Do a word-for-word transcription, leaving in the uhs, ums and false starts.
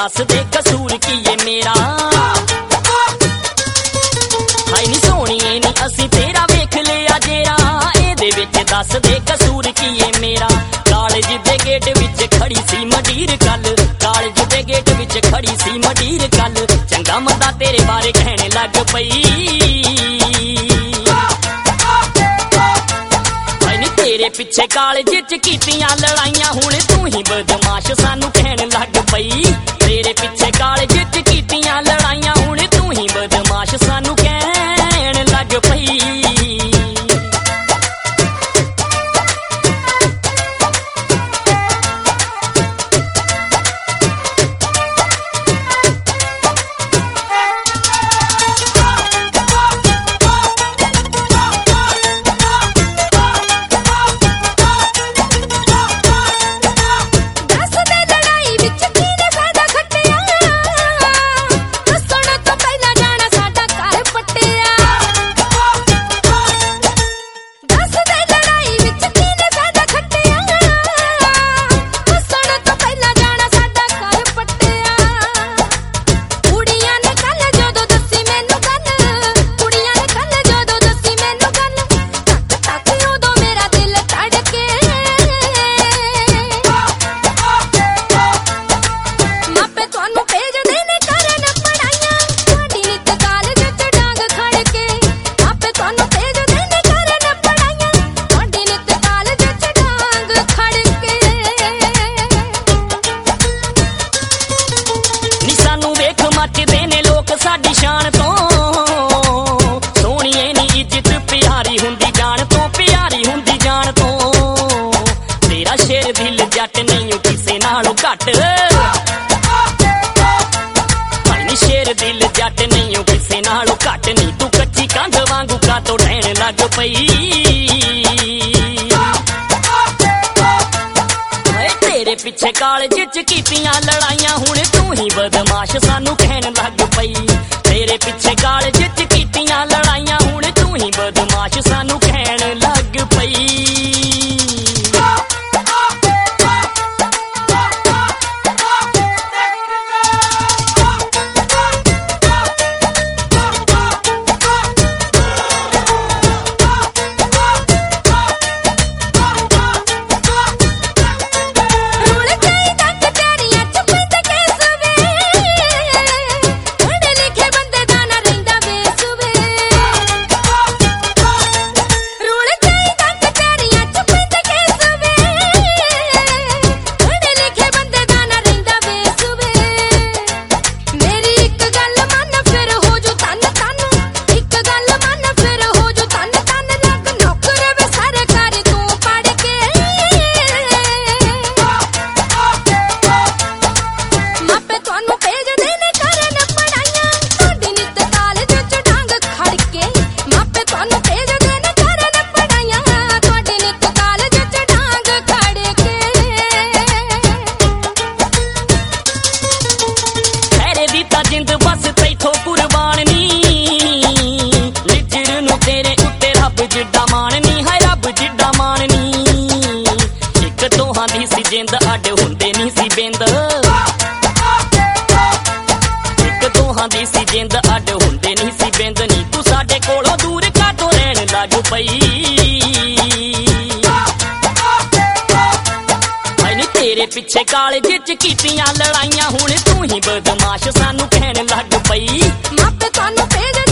दस दे कसूर की है मेरा। हाय नी सोहणीए नी असी तेरा वेख लिया जेरा, एदे विच दस दे कसूर की है मेरा। कालेज दे गेट विच खड़ी सी मडीर कल, कालेज दे गेट विच खड़ी सी मडीर कल, चंगा मंदा तेरे बारे कहने लग पई। तेरे पिछे कालेज च कीतियां लड़ाइयां, हुण तू ही बदमाश सानू कहन लग पई। तेरे पिछे कालेज च कीतियां लड़ाइयां, हुण तू ही बदमाश सानू कहन लग पई। साडी शान तो सोहणीए नी इज्जत प्यारी हुंदी जान तो, प्यारी हुंदी जान तो। तेरा शेर दिल जट नहीं किसे नालों घट, हाय नी शेर दिल जट नहीं किसे नालों घट नी। तू कच्ची कंध वांगू का तो ढहण लग पई। तेरे पिछे कालेज च कीतियां लड़ाइयां, हुण तू ही बदमाश सानू कहन लग पई। तेरे पिछे कालेज च कीतियां लड़ाइयां, हुण तू ही बदमाश सानू कहन लग पई। जिंद बस तैथों कुर्बान नी, लिजर नू तेरे उत्ते रब जिड्डा मान नी, हाय रब जिड्डा मान नी। इक दोहां दी सी जिंद अड हुंदे नी सी बिंद, इक दोहां दी सी जिंद अड हुंदे नी सी बिंद नी। तू साडे कोलों दूर कातों रहन लग पई। हाय नी तेरे पिछे कालेज च कीतियां लड़ाइयां, हुण तू ही बदमाश सानू कहन लग पई। मापे तुहानू भेज